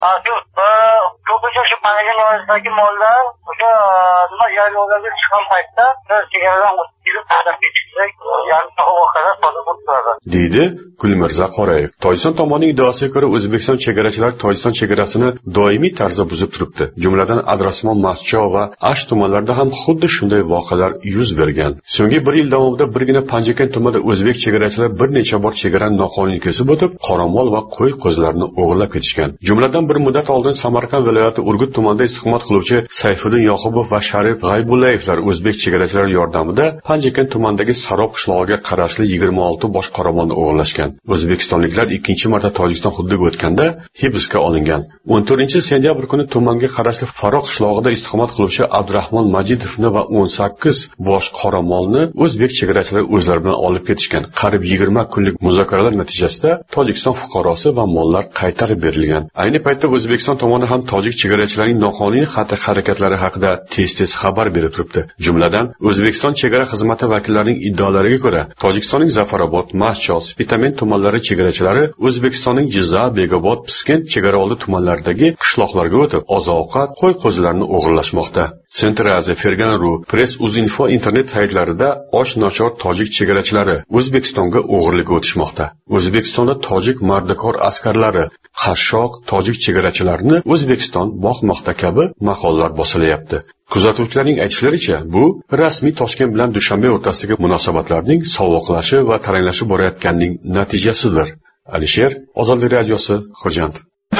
Ko'pincha shu Panjshir noyadagi mollar o'sha nima yaylovlarga chiqqan paytda chegaradan o'tib qadam kechiksak, yarim soat vaqtda sodir bo'ladi, deydi Gulmirza Qorayev. Tojikiston tomonining iddaosiga ko'ra, O'zbekiston chegarachilari Tojikiston chegarasini doimiy tarzda buzib turibdi. Jumladan Adrasmon, Mascho va Ash tumanlarida ham xuddi shunday voqealar yuz bergan. So'nggi 1 yil davomida birgina Panjshir tumanida o'zbek chegarachilar bir necha bor chegarani noqonuniy kesib o'tib, qoramol va qo'y qo'zlarini o'g'irlab ketishgan. Jumladan bir muddat oldin Samarqand viloyati Urgut tumanida istiqomat qiluvchi Sayfiddin Yoqubov va Sharif G'aybullayevlar o'zbek chegarachilari yordamida Panjshir tumanidagi Sarob qishlog'iga qarashli 26 bosh qoramolni o'g'irlashgan. O'zbekistonliklar ikkinchi marta Tojikiston hududiga o'tganda hibsga olingan. 14-sentyabr kuni tumanga qarashli Faroq qishlog'ida istiqomat qiluvchi Abdurahmon Majidovni va 18 bosh qoramolni o'zbek chegarachilari o'zlari bilan olib ketishgan. Qariyb 20 kunlik muzokaralar natijasida Tojikiston fuqarosi va mollar qaytarib berilgan. Ayni paytda O'zbekiston tomoni ham tojik chegarachilarining noqonuniy xatti-harakatlari haqida tez-tez xabar berib turibdi. Jumladan, O'zbekiston chegara xizmati vakillarining iddaolariga ko'ra, Tojikistonning Zafarobod, Mashcho, Spitamen tumanlari chegarachilari O'zbekistonning Jizzax, Begobod, Piskent chegaraoldi tumanlaridagi qishloqlarga o'tib, oziq-ovqat, qo'y-qo'zilarni o'g'irlashmoqda. Centraze, Fergana.ru, Press.uz.info internet saytlarida osh-nochor tojik chegarachilari O'zbekistonga o'g'irlikka o'tishmoqda. O'zbekistonda tojik mardikor askarlari qashshoq tojik chegarachilarini O'zbekiston boqmoqda kabi maqollar bosilyapti. Kuzatuvchilarning aytishlaricha, bu rasmiy Toshkent bilan Dushanbe o'rtasidagi munosabatlarning sovuqlashi va taranglashib borayotganining natijasidir. Alisher, Ozodlik radiosi, Xo'jand.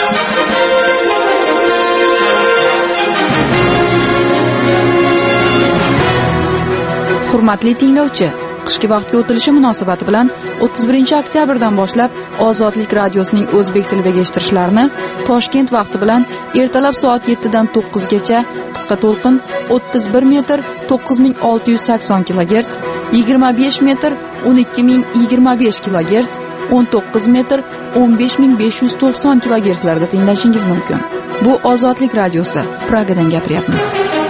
Hurmatli tinglovchi, qishki vaqtga o'tilishi munosabati bilan 31-oktyabrdan boshlab Ozodlik radiosining o'zbek tilidagi eshittirishlarini Toshkent vaqti bilan ertalab soat 7 dan 9 gacha qisqa to'lqin 31 metr 9680 kHz, 25 metr 12025 kHz, 19 metr 15590 kHz larda tinglashingiz mumkin. Bu Ozodlik radiosi, Pragadan gapiryapmiz.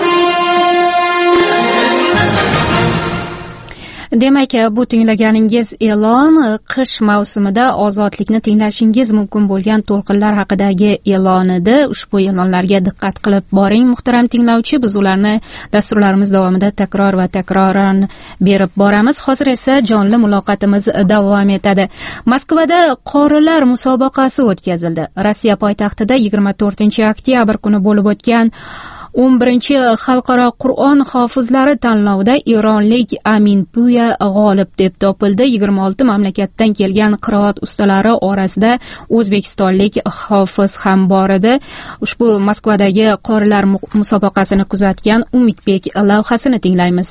Demak, bu tinglaganingiz e'lon qish mavsumida ozodlikni tinglashingiz mumkin bo'lgan to'lqinlar haqidagi e'lon edi. Ushbu e'lonlarga diqqat qilib boring, muhtaram tinglovchi. Biz ularni dasturlarimiz davomida takror va takroran berib boramiz. Hozir esa jonli muloqotimiz davom etadi. Moskvada qorilar musobaqasi o'tkazildi. Rossiya poytaxtida 24-oktyabr kuni bo'lib o'tgan 11-xalqaro Qur'on hofizlari tanlovida eronlik Amin Puya g'olib deb topildi. 26 mamlakatdan kelgan qiroat ustalari orasida o'zbekistonlik hofiz ham bor edi. Ushbu Moskvadagi qorilar musobaqasini kuzatgan Umidbek lavhasini tinglaymiz.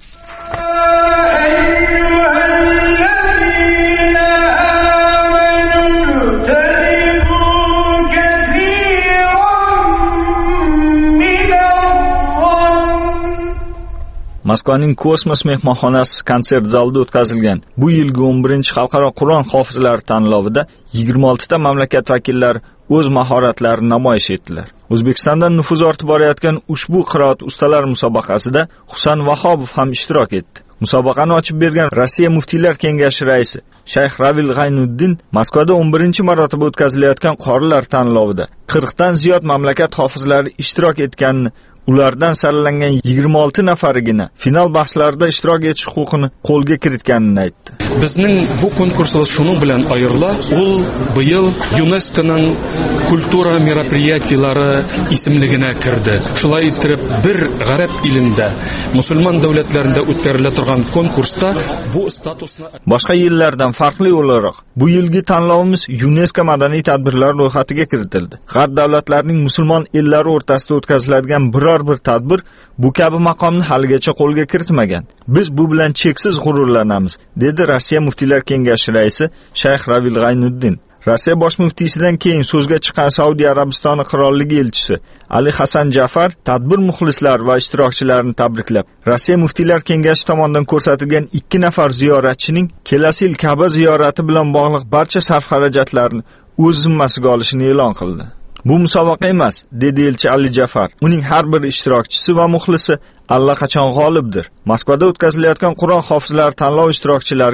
Moskvaning Kosmos mehmonxonasi konsert zalida o'tkazilgan bu yilgi 11-xalqaro Qur'on hofizlari tanlovida 26 ta mamlakat vakillari o'z mahoratlarini namoyish etdilar. O'zbekistondan nufuz ortib borayotgan ushbu qiroat ustalar musobaqasida Husan Vahobov ham ishtirok etdi. Musobaqani ochib bergan Rossiya muftiylar kengashi raisi Shayx Ravil G'aynuddin Moskvada 11-marotaba o'tkazilayotgan qorilar tanlovida 40 dan ziyod mamlakat hofizlari ishtirok etganini, ulardan saralangan 26 nafarigina final bahslarida ishtirok etish huquqini qo'lga kiritganini aytdi. Bizning bu konkursimiz shuning bilan ayirla, ul bu yil UNESCO'ning kultura мероприятиялары ismligine kirdi. Shulay etib bir g'arab ilində, musulmon davlatlarında o'tkazila turgan konkursda bu statusni boshqa yillardan farqli o'laroq bu yilgi tanlovimiz UNESCO madaniy tadbirlar ro'yxatiga kiritildi. G'arb davlatlarining musulmon ellari o'rtasida o'tkaziladigan biror bir tadbir bu kabi maqomni haligacha qo'lga kiritmagan. Biz bu bilan cheksiz g'ururlanamiz, dedi Rossiya muftiylar kengashi raisi Shayx Ravil G'aynuddin. Rossiya bosh muftiysidan keyin so'zga chiqqan Saudiya Arabistoni qirolligi elchisi Ali Hasan Jafar tadbir muxlislari va ishtirokchilarini tabriklab, Rossiya muftiylar kengashi tomonidan ko'rsatilgan 2 nafar ziyoratchining kelasi yil Ka'ba ziyorati bilan bog'liq barcha sarf-xarajatlarni o'z zimmasiga olishini e'lon qildi. Bu musobaqa emas, dedi elchi Ali Jafar. Uning har bir ishtirokchisi va muxlisi allaqachon g'olibdir. Moskvada o'tkazilayotgan Qur'on hofizlari tanlov ishtirokchilariga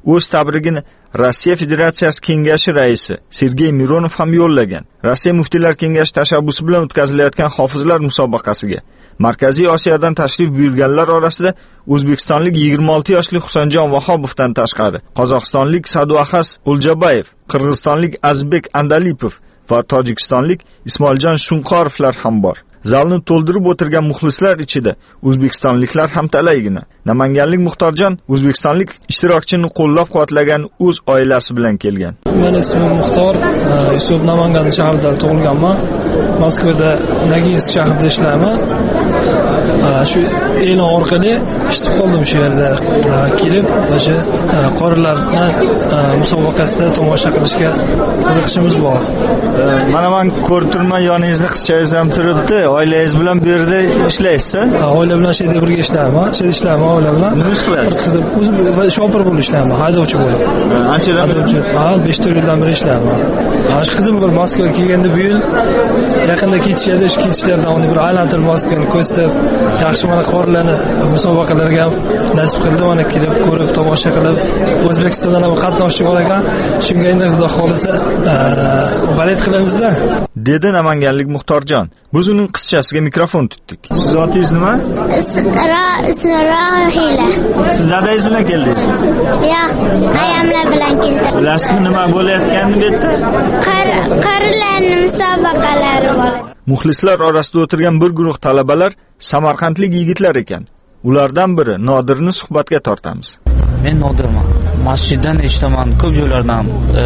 o'z tabrigini Rossiya Federatsiyasi Kengashi raisi Sergey Mironov ham yo'llagan. Rossiya muftiylar kengashi tashabbusi bilan o'tkazilayotgan hofizlar musobaqasiga Markaziy Osiyodan tashrif buyurganlar orasida o'zbekistonlik 26 yoshli Husanjon Vahobovdan tashqari Qozog'istonlik Saduaxas Uljabayev, Qirg'izistonlik Azbek Andalipov va tojikistonlik Ismoiljon Shunqorovlar ham bor. Zalni to'ldirib o'tirgan muxlislar ichida o'zbekistonliklar ham talaygina. Namanganlik Muxtorjon o'zbekistonlik ishtirokchini qo'llab-quvvatlagan o'z oilasi bilan kelgan. Men ismim Muxtor, Yusuf Namangan shahrida tug'ilganman. Moskvada Nagins shahrida ishlayman. Shu e'lon orqali eshitib qoldim shu yerda kelib, o'sha qorilarni musobaqasida tomosha qilishga qiziqishimiz bor. Mana men ko'rib turman, yoningizda qizchangiz ham turibdi. Oilangiz bilan bu yerda ishlaysiz? Oila bilan shu yerda birga ishlayman. Shu yerda ishlayman oila bilan. Nima ish qilasiz? Qizim o'zim shofir bo'lib ishlayman, haydovchi bo'lib. Anchadan beri? 5 yildan beri ishlayman. Shu qizim bir Moskvaga kelganda bu yil yaqinda ketishadi, shu ketishlardan uni bir aylantirib Moskvani ko'rsatib, yaxshi mana qorilarni musobaqalarga nasib qildi, mana kelib ko'rib, tomosha qilib, O'zbekistondan ham qatnashchi bor ekan. Shunga endi Xudo xolisa balet qilamizda. Dedi namanganlik Muxtorjon. Biz uning qizchasiga mikrofon tutdik. Siz zotingiz nima? Rohila. Siz dadangiz bilan keldingiz? Yo'q, ayamlar bilan keldim. Bilasizmi nima bo'layotganini bu yerda? Qarilarning musobaqalari bor. Muxlislar orasida o'tirgan bir guruh talabalar samarqandlik yigitlar ekan. Ulardan biri Nodirni suhbatga tortamiz. Men Nodirman. Masjiddan eshitaman, ko'p joylardan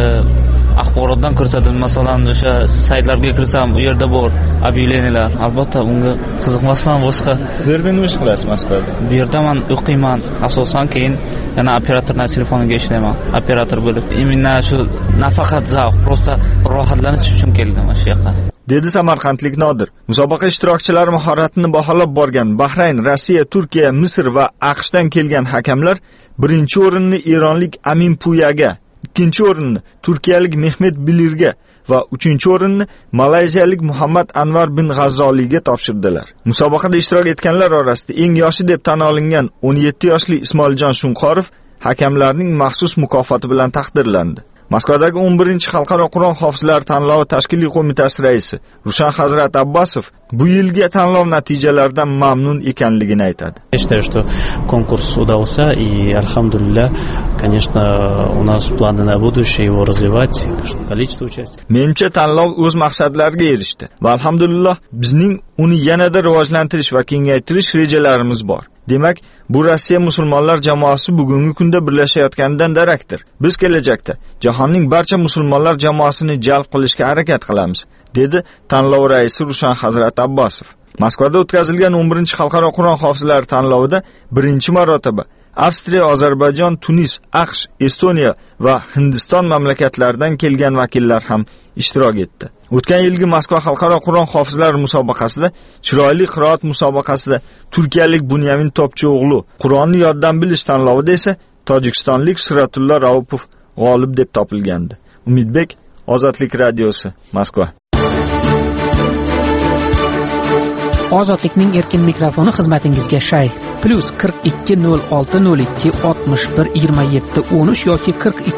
axborotdan ko'rsatadi. Masalan, o'sha saytlarga kirsam, u yerda bor obyevyeniyalar. Albatta, unga qiziqmasdan boshqa. Bu yerda nima ish qilasiz Moskvada? Bu yerda men o'qiyman, asosan keyin yana operatorning telefoniga ishlayman, operator bo'lib. Imенно shu nafaqat zavq, prosta rohatlanish uchun keldim mana shu yoqqa. Dedi samarqandlik Nodir. Musobaqa ishtirokchilari mahoratini baholab borgan Bahrayn, Rossiya, Turkiya, Misr va AQShdan kelgan hakamlar birinchi o'rinni eronlik Amin Puyaga, ikkinchi o'rinni turkiyalik Mehmet Bilirga va uchinchi o'rinni malayziyalik Muhammad Anvar bin G'azzoliga topshirdilar. Musobaqada ishtirok etganlar orasida eng yoshi deb tan olingan 17 yoshli Ismoiljon Shunqorov hakamlarning maxsus mukofoti bilan taqdirlandi. Moskvadagi 11-chi xalqaro Qur'on hofizlari tanlovi tashkiliy qo'mitasi raisi Rushan Hazrat Abbasov bu yilgi tanlov natijalaridan mamnun ekanligini aytadi. Я считаю, что конкурс удался, и alhamdulillah, конечно, у нас планы на будущее его развивать, количество участников. Menimcha tanlov o'z maqsadlariga erishdi va alhamdulillah bizning uni yanada rivojlantirish va kengaytirish rejalarimiz bor. Demak, bu Rossiya musulmonlar jamoasi bugungi kunda birlashayotganidan darakdir. Biz kelajakda jahonning barcha musulmonlar jamoasini jalb qilishga harakat qilamiz, dedi tanlov raisi Rushan Hazrat Abbasov. Moskvada o'tkazilgan 11-chi xalqaro Qur'on hofizlari tanlovida birinchi marotaba Avstriya, Ozarbayjon, Tunis, AQSh, Estoniya va Hindiston mamlakatlaridan kelgan vakillar ham ishtirok etdi. O'tgan yilgi Moskva xalqaro Qur'on hofizlari musobaqasida, chiroyli qiroat musobaqasida turkiyalik Bunyamin Topchio'g'lu, Qur'onni yoddan bilish tanlovida esa tojikistonlik Siratulla Raupov g'olib deb topilgandi. Umidbek, Ozodlik radiosi, Moskva. Ozodlikning erkin mikrofoni xizmatingizga shay. +4202612713 yoki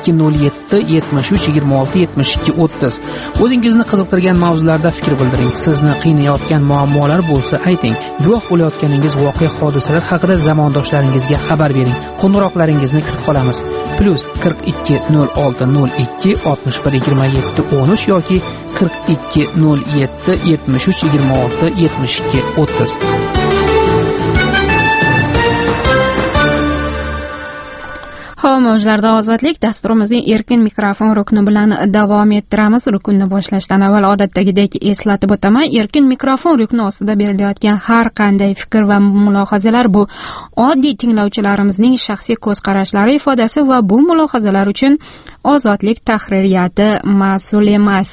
420773267230. O'zingizni qiziqtirgan mavzularda fikr bildiring. Sizni qiynayotgan muammolar bo'lsa ayting. Guvoh bo'layotganingiz voqea hodisalar haqida zamondoshlaringizga xabar bering. Qo'ng'iroqlaringizni kutib qolamiz. +4202612713 yoki 420773267230. Mavzularda ozodlik dasturimizning erkin mikrofon rukni bilan davom ettiramiz. Rukunni boshlashdan avval odatdagidek eslatib o'taman. Erkin mikrofon rukni ostida berilayotgan har qanday fikr va mulohazalar bu oddiy tinglovchilarimizning shaxsiy ko'z qarashlari ifodasi va bu mulohazalar uchun ozodlik tahririyati mas'ul emas.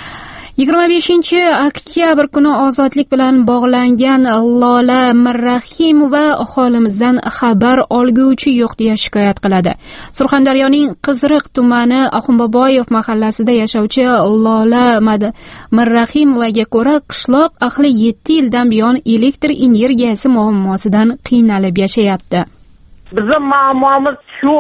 25-oktyabr kuni ozodlik bilan bog'langan Lola Mirrahimova aholimizdan xabar olguvchi yo'q deya shikoyat qiladi. Surxondaryoning Qiziriq tumani Axunboboyev mahallasida yashovchi Lola Mirrahimovaga ko'ra, qishloq ahli 7 yildan buyon elektr energiyasi muammosidan qiynalib yashayapti. Bizning muammomiz shu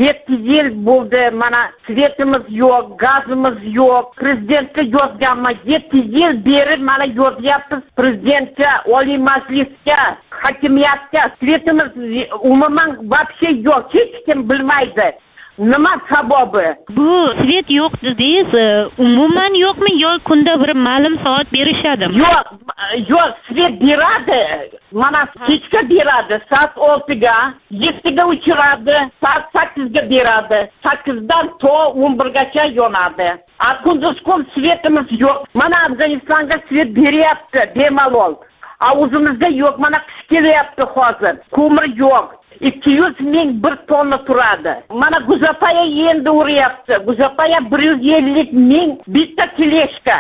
7 yil bo'ldi, mana svetimiz yo'q, gazimiz yo'q. Prezidentga yozganman, 7 yil beri mana yozyapmiz prezidentga, Oliy Majlisga, hokimiyatga. Svetimiz umuman вообще yo'q, hech kim bilmaydi. Nima sababi? Bu svet yo'q dedingiz, umuman yo'qmi yo kunda bir ma'lum soat berishadimi? Yo'q, svet beradi. Mana kechga beradi, soat 6ga, 7ga o'chiradi, soat 8ga beradi. 8dan to 11gacha yonadi. Kunduz kun svetimiz yo'q. Mana Afg'onistonga svet beryapti, bemalol. O'zimizda yo'q, mana qish kelyapti hozir. Ko'mir yo'q. 200 ming bir tonna turadi. Mana Guzapaya endi uryapti. Guzapaya 150 ming bitta keleshka.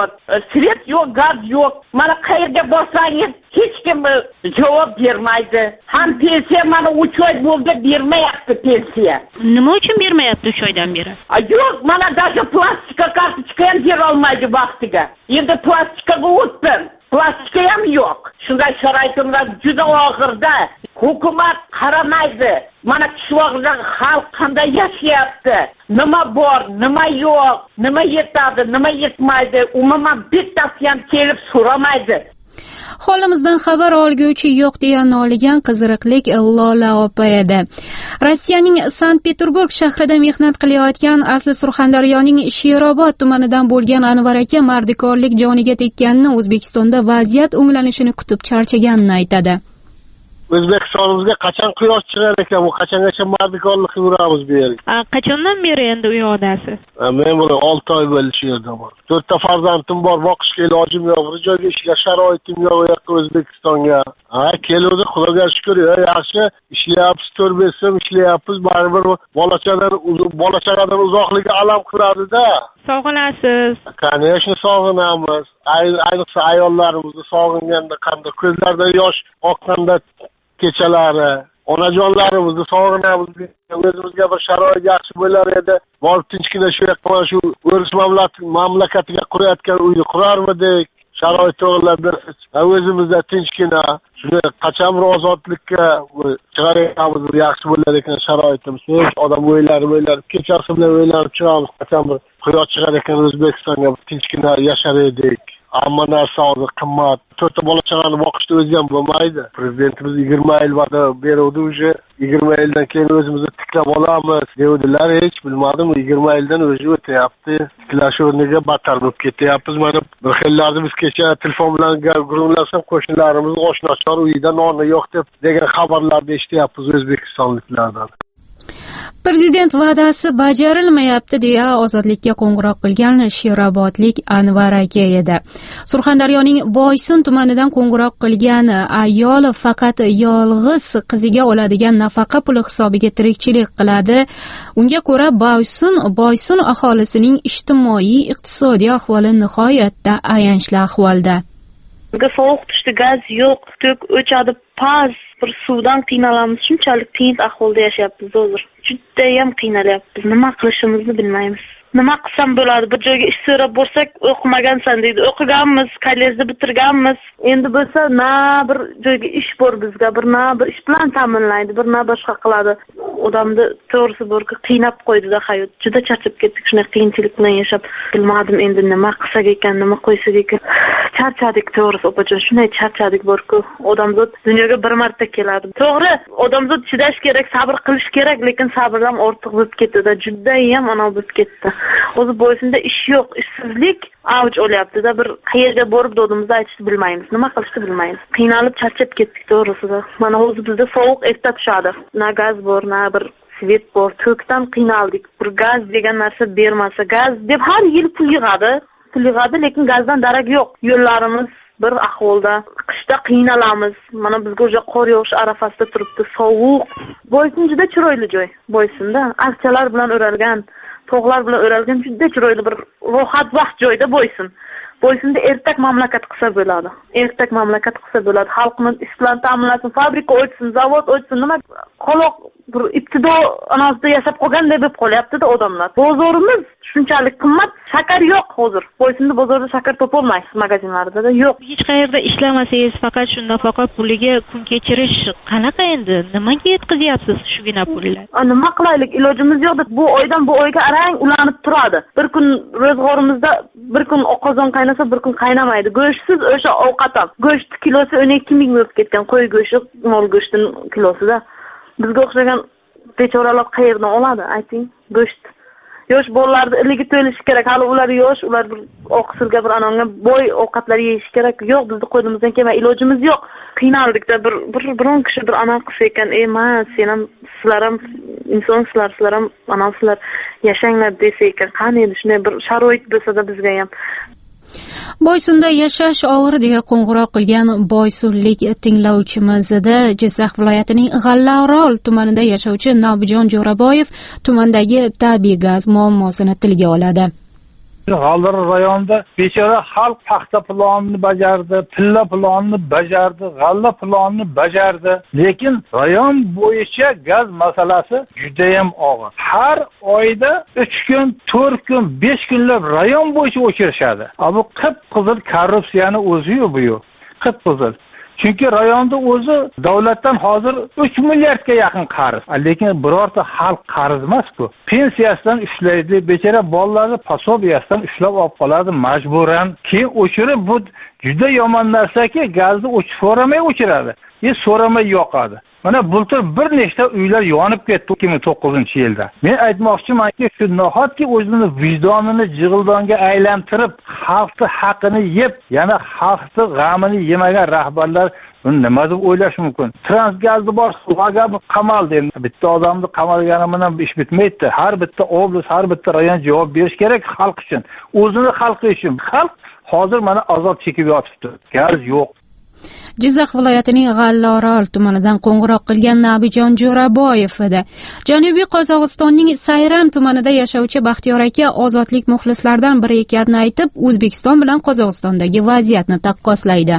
Svet yo'q, gaz yo'q. Mana qayerga borsangiz hech kim javob bermaydi. Ham pensiya mana 3 oy bo'ldi bermayapti pensiya. Nima uchun bermayapti 3 oydan beri? Yo'q, mana даже plastika kartochka ham bera olmaydi vaqtiga. Endi plastikaga o'tdim. Plastika ham yo'q. Shunday sharoitlar juda og'irda. Hukumat qaramaydi. Mana qishloqda xalq qanday yashayapti? Nima bor, nima yo'q, nima yetadi, nima yetmaydi? Umuman bittasi ham kelib so'ramaydi. Holimizdan xabar olguvchi yo'q deya noligan qiziriqlik Lola opa edi. Rossiyaning Sankt-Peterburg shahrida mehnat qilayotgan asli Surxondaryoning Sherobod tumanidan bo'lgan Anvar aka mardikorlik joniga tekkanini, O'zbekistonda vaziyat o'nglanishini kutib charchaganini aytadi. O'zbekistonimizga qachon quyosh chiqar ekan, bu qachongacha mardikorlik qilamiz bu yerga? Qachondan beri endi u yoqdasiz? Men buni 6 oy bo'ldi shu yerda bor. 4 ta farzandim bor, boqishga ilojim yo'q, bir joyga ishga sharoitim yo'q u yoqqa O'zbekistonga. Keluvdi, Xudoga shukr, yaxshi ishlayapmiz, 4-5 so'm ishlayapmiz, baribir bola-chaqadan uzoqligi alam qiladi-da. Sog'inasiz? Конечно, sog'inamiz. Ayniqsa ayollarimizni sog'inganda qanday ko'zlarida yosh oqqanda kechalari, onajonlarimizni sog'inamiz. O'zimizga bir sharoit yaxshi bo'lar edi. Borib tinchgina shu yoqqa shu o'ris mamlakatiga qurayotgan uyni qurarmidik? Sharoit to'g'irlab bersak, o'zimizda tinchgina shuni qachon bir ozodlikka chiqaramiz, yaxshi bo'lar ekan sharoitimiz. Odam o'ylari kechasi bilan o'ylanib chiqamiz, qachon bir quyosh chiqar ekan O'zbekistonga tinchgina yashar edik. Hamma narsa hozir qimmat. 4 ta bola chaqani boqishda o'zi ham bo'lmaydi. Prezidentimiz 20 yil va'da beruvdi, o'sha 20 yildan keyin o'zimizni tiklab olamiz devdilar. Hech bilmadim, 20 yildan o'zi o'tyapti. Tiklash o'rniga battar bo'lib ketyapmiz. Mana bir xillarni biz kecha telefon bilan gurunglasam, qo'shnilarimiz oshnochor uyida noni yo'q deb degan xabarlarni eshityapmiz o'zbekistonliklardan. Prezident va'dasi bajarilmayapti deya ozodlikka qo'ng'iroq qilgan Sherobodlik Anvar aka edi. Surxondaryoning Boysun tumanidan qo'ng'iroq qilgan ayol faqat yolg'iz qiziga oladigan nafaqa puli hisobiga tirikchilik qiladi. Unga ko'ra Boysun aholisining ijtimoiy-iqtisodiy ahvoli nihoyatda ayanchli ahvolda. Sovuq tushdi, gaz yo'q, tok o'chadi, paz, bir suvdan qiynalamiz, shunchalik qiyin ahvolda yashayapmiz hozir. Judayam qiynalyapmiz, nima qilishimizni bilmaymiz. Nima qilsam bo'ladi? Bir joyga ish so'rab borsak, o'qimagansan deydi. O'qiganmiz, kollejni bitirganmiz. Endi bo'lsa, na bir joyga ish bor bizga, na bir ish bilan ta'minlaydi, na boshqa qiladi. Odamni to'g'risi borki qiynab qo'ydi-da hayot. Juda charchab ketdik shunday qiyinchilik bilan yashab. Bilmadim endi nima qilsak ekan, nima qo'ysak ekan. Charchadik to'g'risi opajon, shunday charchadik borku. Odamzod dunyoga bir marta keladi. To'g'ri, odamzod chidash kerak, sabr qilish kerak, lekin sabrdan ortiq bo'lib ketdi-da, judayam ana bo'lib ketdi. O'zi Boysunda ish yo'q, ishsizlik avj olyapti-da, bir qayerga borib dodimizni aytishni bilmaymiz, nima qilishni bilmaymiz. Qiynalib charchab ketdik to'g'risida. Mana o'zi bizda sovuq erta tushadi. Na gaz bor, na bir svet bor. To'kdan qiynaldik. Bir gaz degan narsa bermasa, gaz deb har yil pul yig'adi, lekin gazdan darak yo'q. Yo'llarimiz bir ahvolda, qishda qiynalamiz. Mana bizga o'sha qor yog'ish arafasida turibdi, sovuq. Boysun juda chiroyli joy. Boysunda archalar bilan o'ralgan, tog'lar bilan o'ralgan juda chiroyli bir rohatbaxsh joyda Boysun. Boysunda ertak mamlakat qilsa bo'ladi. Xalqni ish bilan ta'minlasin, fabrika ochsin, zavod ochsin, nima qoloq bir ibtido anasida yashab qolganday bo'lib qolyapti-da odamlar. Bozorimiz shunchalik qimmat, shakar yo'q hozir. Boysunda bozorda shakar topolmaysiz magazinlarda yo'q. Hech qayerda ishlamasangiz, faqat shu nafaqa puliga kun kechirish qanaqa endi? Nimaga yetkazyapsiz shugina pullar? Nima qilaylik, ilojimiz yo'q. Bu oydan bu oyga arang ulanib turadi. Bir kun ro'zg'orimizda bir kun qozon qaynasa, bir kun qaynamaydi. Go'shtsiz o'sha ovqat ham. Go'sht kilosi 12 ming bo'lib ketgan, qo'y go'shti, mol go'shtining kilosida. Bizga o'xshagan bechoralar qayerdan oladi, ayting? Go'sht. Yosh bolalarni iligi to'lishi kerak. Hali ular yosh, ular bir oqsilga bir anonga boy ovqatlar yeyish kerak. Yo'q, bizni qo'limizdan kelmay, ilojimiz yo'q. Qiynaldikda biron kishi bir ana qilsa ekan, sen ham sizlar ham insonsizlar, sizlar ham anasizlar, yashanglar desa ekan, qani edi shunday bir sharoit bo'lsa-da bizga ham. Boysunda yashash og'ir deya qo'ng'iroq qilgan boysunlik tinglovchimizda Jizzax viloyatining G'allaorol tumanida yashovchi Nobijon Jo'raboyev tumandagi tabiiy gaz muammosini tilga oladi. G'allaorol rayonida bechora xalq paxta planini bajardi, tilla planini bajardi, g'alla planini bajardi, lekin rayon bo'yicha gaz masalasi juda ham og'ir. Har oyda 3 kun, 4 kun, 5 kunlab rayon bo'yicha o'chirishadi. Bu qip-qizil korrupsiyani o'zi-yu bu. Qip-qizil. Chunki rayonda o'zi davlatdan hozir 3 milliardga yaqin qarz. Lekin birorta xalq qarz emas bu. Pensiyasidan ushlaydi, bechara bolalarni pasobiyasidan ushlab olib qoladi majburan. Keyin o'chirib bu juda yomon narsaki, gazni so'ramay o'chiradi. So'ramay yoqadi. Mana bultur bir nechta uylar yonib ketdi 2009-yilda. Men aytmoqchimanki, shu nahotki o'zini vijdonini jig'ildonga aylantirib, xalqni haqqini yeb, yana xalqni g'amini yemagan rahbarlar nima deb o'ylash mumkin? Transgazni bor, suvga qamaldi. Bitta odamni qamalgani bilan ish bitmaydi. Har bitta oblast, har bitta rayon javob berish kerak xalq uchun, o'zini xalqi uchun. Xalq hozir mana azob chekib yotibdi. Gaz yo'q. Jizzax viloyatining G'allaorol tumanidan qo'ng'iroq qilgan Nabijon Jo'raboyev edi. Janubiy Qozog'istonning Sayram tumanida yashovchi Baxtiyor aka ozodlik muxlislaridan biri ekanini aytib, O'zbekiston bilan Qozog'istondagi vaziyatni taqqoslaydi.